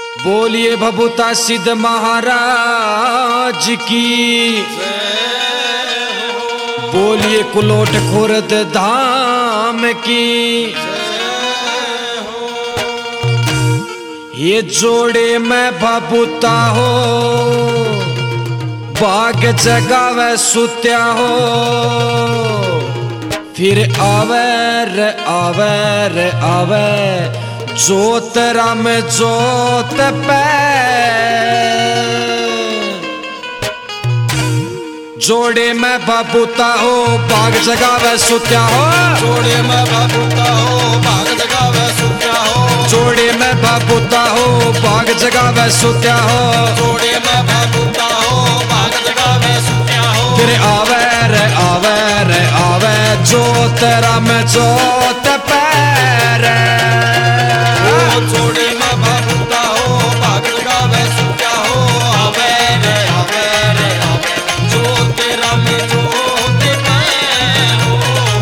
बोलिए भभूता सिद्ध महाराज की, बोलिए कुलोट खुर्द धाम की। ये जोड़े में भभूता हो, बाग जगावे सुत्या हो, फिर आवे रे आवे रे आवे जोत राम जोत पे। जोड़े में भभूता हो, बाग जगावे सुत्या हो, जोड़े में भभूता हो, बाग जगावे सुत्या हो, जोड़े में भभूता हो, बाग जगावे सुत्या हो, जोड़े में भभूता हो, बाग जगावे सुत्या हो, फिर आवे रे आवे रे आवे जोत राम जोत पे रे। जोड़े में भभूता हो, बाग जगावे सुत्या हो, आवे रे आवे रे आवे जोत राम जोत पे हो।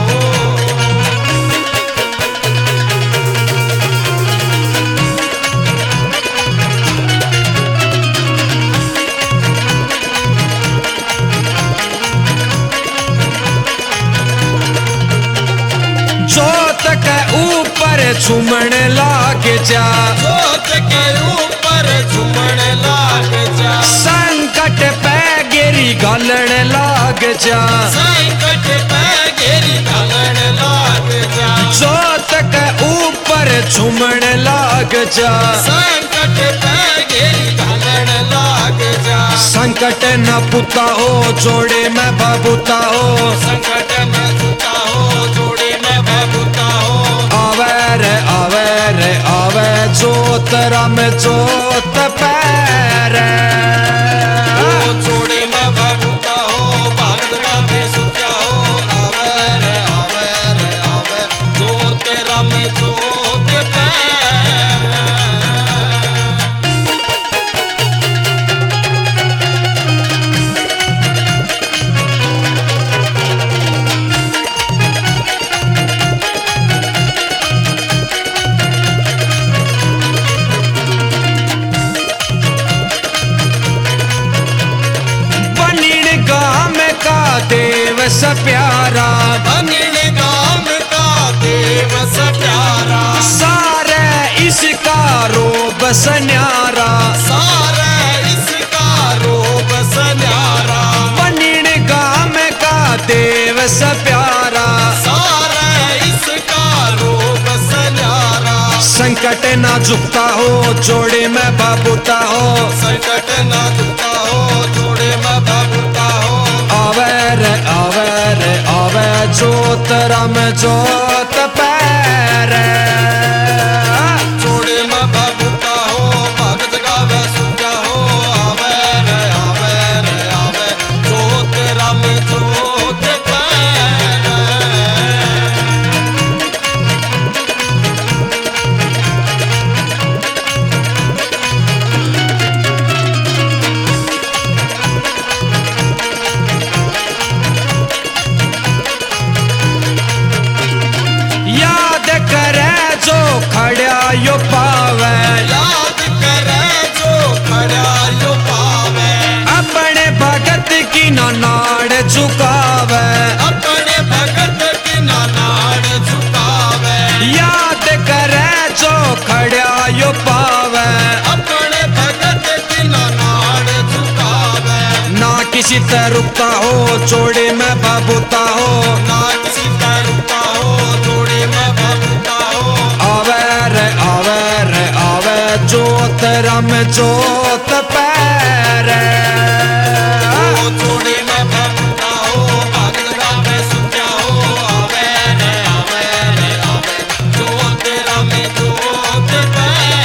जोत के ऊपर झूमण लाग जा, जोत के ऊपर झूमण लाग जा, संकट पे गिरी घालण लाग जा, संकट पे घेरी घालण लाग जा, जोत के ऊपर झूमण लाग जा, संकट पे घेरी घालण लाग जा, संकट न पुता हो, जोड़े में भभूता हो, संकट में झुका हो, जोड़े में भभूता हो, आवे रे आवे रे आवे जोत राम जोत पे रे। जोड़े में भभूता हो, बाग जगावे सुत्या हो, आवे रे आवे रे आवे जोत राम जोत पे। बनिण गाम का देव स प्यारा, बनिण गाम का देव स प्यारा, सारे इसका रोब स न्यारा, सारे इसका रूप सन्यारा, बनिण गाम का देव स प्यारा, सारे इसका रूप सन्यारा, संकट ना झुकता हो, जोड़े में भभूता हो, संकट न झुका हो, जोड़े में भभूता हो, आवे रे आवे रे आवे जोत राम जोत पे रे। जोड़े में भभूता हो, बाग जगावे सुत्या हो, आवे रे आवे जोत राम जोत पे। याद करे जो खड़ा यो पावे, याद करे जो खड़ा यो पावे, अपने भगत की ना नाड़ झुकावे, अपने भगत की नाड़ झुकावे, याद करे जो खड़ा यो पावे, अपने भगत की नाड़ झुकावे, ना किसी तरह रुकता हो, जोड़े में भभूता हो, ना किसी का रुका हो, जोड़े में भभूता हो, आवे रे आवे रे आवे जोत राम जोत पे रे। जोड़े में भभूता हो, बाग जगावे सुत्या हो, आवे रे आवे जोत राम जोत पे।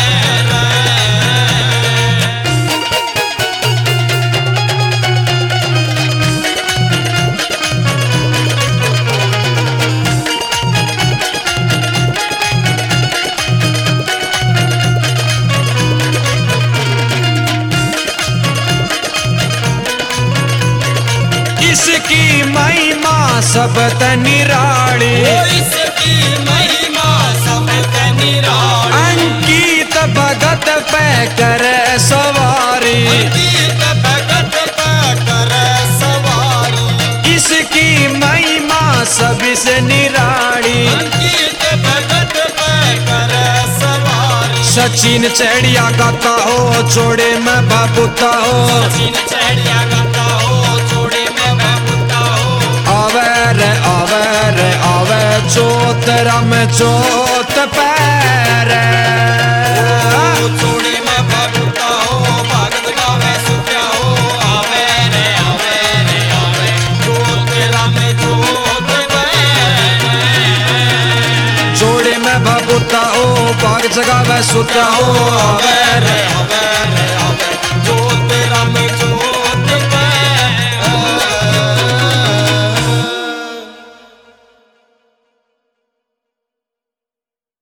इसकी महिमा सब निराली, इसकी महिमा सब निराली, अंकित भगत पे करे सवारी, अंकित भगत पे करे सवारी, इसकी महिमा सबसे निराली। अंकित भगत पे करे सवारी, सचिन चढ़िया गाता हो जोड़े में बाबूता हो, सचिन चढ़िया गाता हो जोड़े में बाबूता हो। आवे रे आवे रे आवे जोत राम जोत पैरे, जोड़े में बाबूता हो भगत गावे सुख्या हो। आवे रे आवे रे आवे जोत राम जोत पैरे, जोड़े में बाबूता हो बाग जगावे सुता हो। आवे रे आवे रे